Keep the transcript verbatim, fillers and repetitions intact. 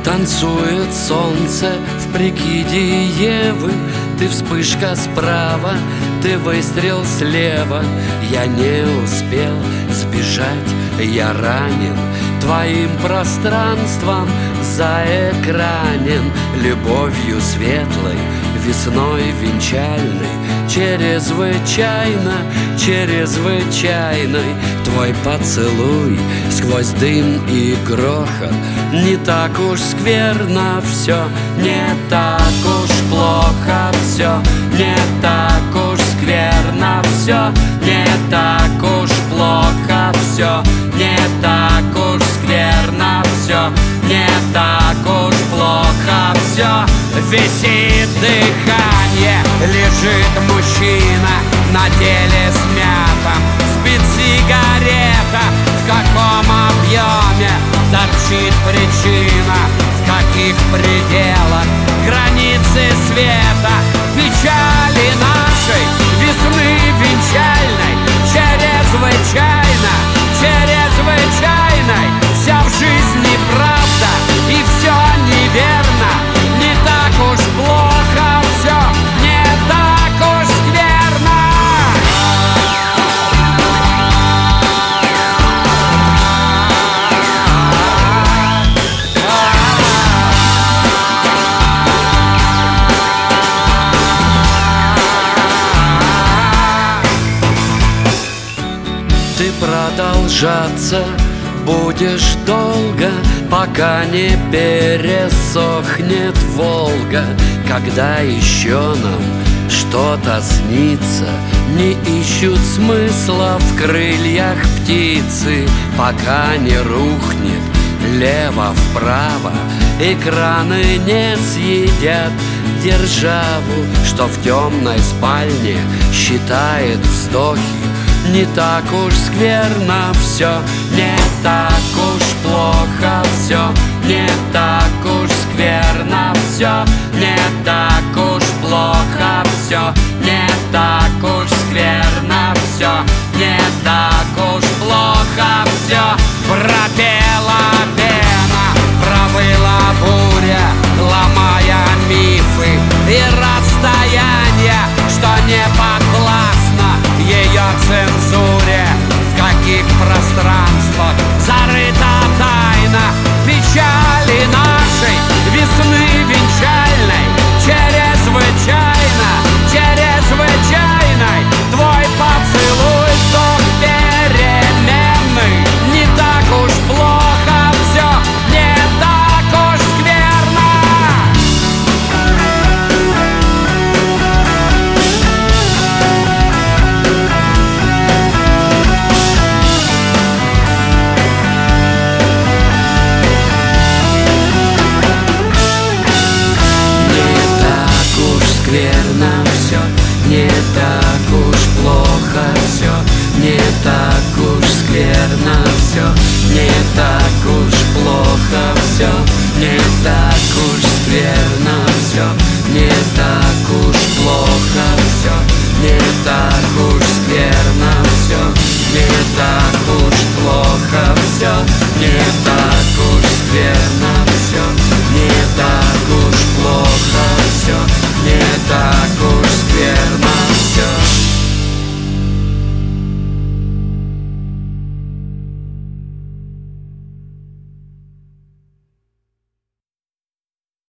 Танцует солнце в прикиде Евы. Ты вспышка справа, ты выстрел слева. Я не успел сбежать, я ранен твоим пространством, заэкранен любовью светлой, весной венчальной. Чрезвычайно, чрезвычайной твой поцелуй сквозь дым и грохот. Не так уж скверно все, не так уж плохо все, не так уж скверно все, не так уж плохо все, не так уж скверно все, не так уж плохо все. Висит дыхание, лежит мужчина на теле смятом, спит сигарета. В каком объеме торчит причина, в каких пределах границы света, печали нашей весны венчальной, чрезвычайно, чрезвычайной. Вся в жизни правда и все неверно, не так уж плохо все, не так уж скверно. Ты продолжаться будешь долго, пока не пересохнет Волга. Когда еще нам что-то снится, не ищут смысла в крыльях птицы. Пока не рухнет лево-вправо, экраны не съедят державу, что в темной спальне считает вздохи. Не так уж скверно все, не так уж плохо все, не так